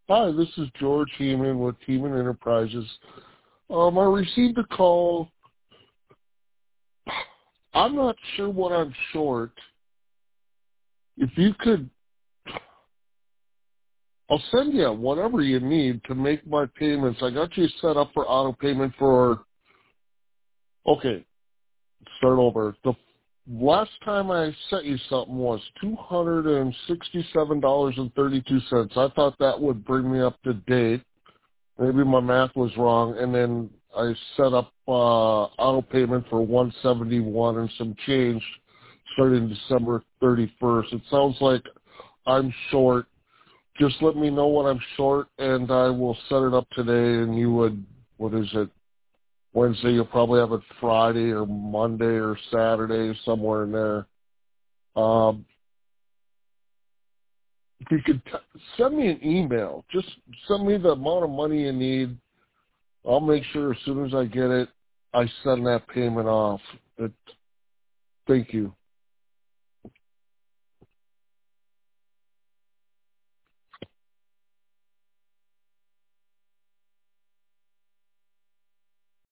Hi, this is George Heeman with Heeman Enterprises. I received a call. I'm not sure what I'm short. If you could, I'll send you whatever you need to make my payments. I got you set up for auto payment for, okay, start over. The last time I sent you something was $267.32. I thought that would bring me up to date. Maybe my math was wrong, and then I set up auto payment for 171 and some change starting December 31st. It sounds like I'm short. Just let me know when I'm short, and I will set it up today. And you would, what is it, Wednesday? You'll probably have it Friday or Monday or Saturday, somewhere in there. If you could send me an email, just send me the amount of money you need. I'll make sure as soon as I get it, I send that payment off. Thank you.